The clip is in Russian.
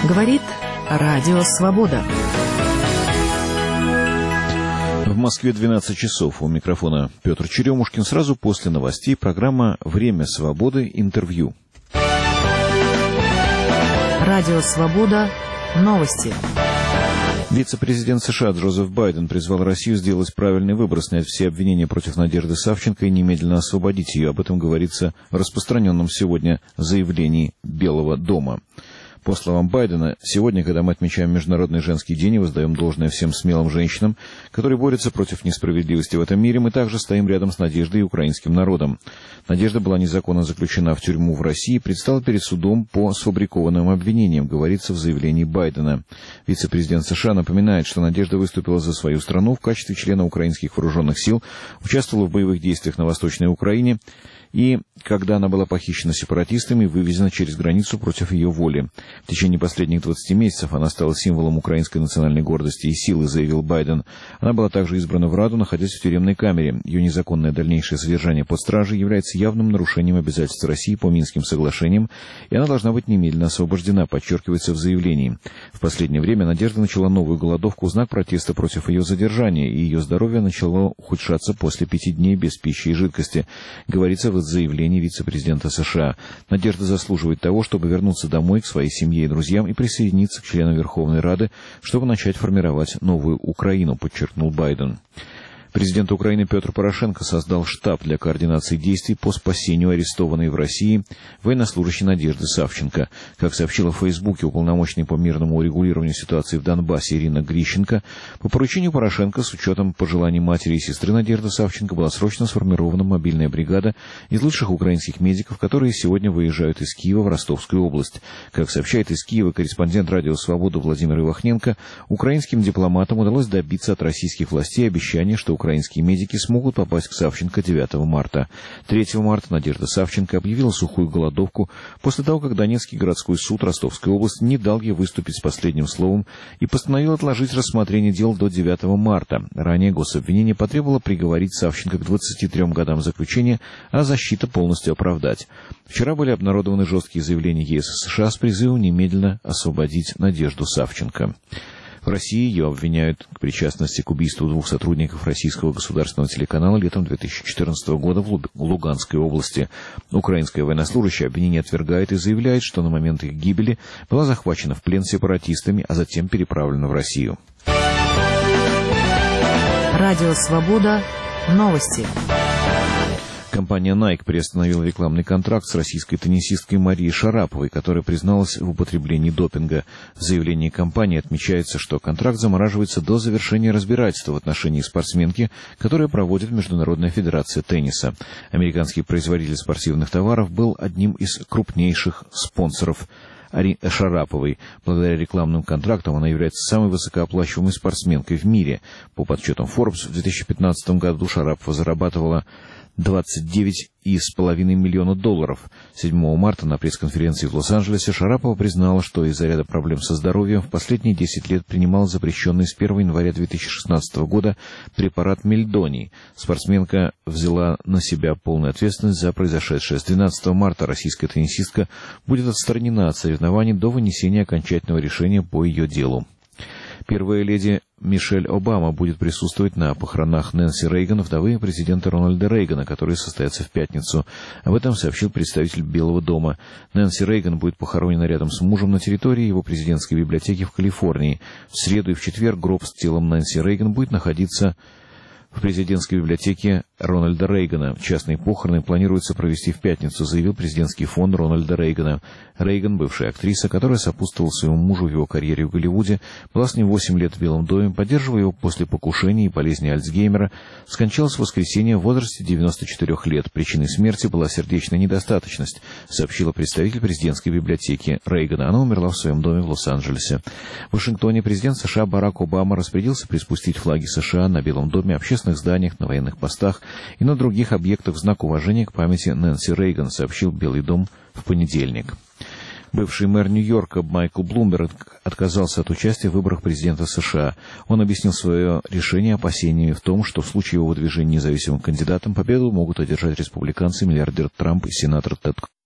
Говорит Радио Свобода. В Москве 12 часов. У микрофона Петр Черемушкин. Сразу после новостей программа «Время свободы. Интервью». Радио Свобода. Новости. Вице-президент США Джозеф Байден призвал Россию сделать правильный выбор, снять все обвинения против Надежды Савченко и немедленно освободить ее. Об этом говорится в распространенном сегодня заявлении Белого дома. По словам Байдена, сегодня, когда мы отмечаем Международный женский день и воздаем должное всем смелым женщинам, которые борются против несправедливости в этом мире, мы также стоим рядом с Надеждой и украинским народом. Надежда была незаконно заключена в тюрьму в России и предстала перед судом по сфабрикованным обвинениям, говорится в заявлении Байдена. Вице-президент США напоминает, что Надежда выступила за свою страну в качестве члена украинских вооруженных сил, участвовала в боевых действиях на Восточной Украине, и когда она была похищена сепаратистами и вывезена через границу против ее воли. В течение последних 20 месяцев она стала символом украинской национальной гордости и силы, заявил Байден. Она была также избрана в Раду, находясь в тюремной камере. Ее незаконное дальнейшее содержание под стражей является явным нарушением обязательств России по Минским соглашениям, и она должна быть немедленно освобождена, подчеркивается в заявлении. В последнее время Надежда начала новую голодовку в знак протеста против ее задержания, и ее здоровье начало ухудшаться после 5 дней без пищи и жидкости, говорится в заявлении вице-президента США. Надежда заслуживает того, чтобы вернуться домой к своей семье и друзьям и присоединиться к членам Верховной Рады, чтобы начать формировать новую Украину, подчеркнул Байден. Президент Украины Петр Порошенко создал штаб для координации действий по спасению арестованной в России военнослужащей Надежды Савченко. Как сообщила в Фейсбуке уполномоченный по мирному урегулированию ситуации в Донбассе Ирина Грищенко, по поручению Порошенко с учетом пожеланий матери и сестры Надежды Савченко была срочно сформирована мобильная бригада из лучших украинских медиков, которые сегодня выезжают из Киева в Ростовскую область. Как сообщает из Киева корреспондент Радио Свобода Владимир Ивахненко, украинским дипломатам удалось добиться от российских властей обещания, что украинские медики смогут попасть к Савченко 9 марта. 3 марта Надежда Савченко объявила сухую голодовку после того, как Донецкий городской суд Ростовской области не дал ей выступить с последним словом и постановил отложить рассмотрение дел до 9 марта. Ранее гособвинение потребовало приговорить Савченко к 23 годам заключения, а защита полностью оправдать. Вчера были обнародованы жесткие заявления ЕС и США с призывом немедленно освободить Надежду Савченко. В России ее обвиняют в причастности к убийству 2 сотрудников российского государственного телеканала летом 2014 года в Луганской области. Украинская военнослужащая обвинение отвергает и заявляет, что на момент их гибели была захвачена в плен сепаратистами, а затем переправлена в Россию. Радио Свобода. Новости. Компания Nike приостановила рекламный контракт с российской теннисисткой Марией Шараповой, которая призналась в употреблении допинга. В заявлении компании отмечается, что контракт замораживается до завершения разбирательства в отношении спортсменки, которое проводит Международная федерация тенниса. Американский производитель спортивных товаров был одним из крупнейших спонсоров Шараповой. Благодаря рекламным контрактам она является самой высокооплачиваемой спортсменкой в мире. По подсчетам Forbes, в 2015 году Шарапова зарабатывала $29,5 миллиона. 7 марта на пресс-конференции в Лос-Анджелесе Шарапова признала, что из-за ряда проблем со здоровьем в последние 10 лет принимала запрещенный с 1 января 2016 года препарат мельдоний. Спортсменка взяла на себя полную ответственность за произошедшее. С 12 марта российская теннисистка будет отстранена от соревнований до вынесения окончательного решения по ее делу. Первая леди Мишель Обама будет присутствовать на похоронах Нэнси Рейган, вдовы президента Рональда Рейгана, которые состоятся в пятницу. Об этом сообщил представитель Белого дома. Нэнси Рейган будет похоронена рядом с мужем на территории его президентской библиотеки в Калифорнии. В среду и в четверг гроб с телом Нэнси Рейган будет находиться в президентской библиотеке Рональда Рейгана. Частные похороны планируется провести в пятницу, заявил президентский фонд Рональда Рейгана. Рейган, бывшая актриса, которая сопутствовала своему мужу в его карьере в Голливуде, была с ним 8 лет в Белом доме, поддерживая его после покушения и болезни Альцгеймера, скончалась в воскресенье в возрасте 94 лет. Причиной смерти была сердечная недостаточность, сообщила представитель президентской библиотеки Рейгана. Она умерла в своем доме в Лос-Анджелесе. В Вашингтоне президент США Барак Обама распорядился приспустить флаги США на Белом доме, общественных зданиях, на военных постах и на других объектах в знак уважения к памяти Нэнси Рейган, сообщил Белый дом в понедельник. Бывший мэр Нью-Йорка Майкл Блумберг отказался от участия в выборах президента США. Он объяснил свое решение опасениями в том, что в случае его выдвижения независимым кандидатом победу могут одержать республиканцы, миллиардер Трамп и сенатор Тед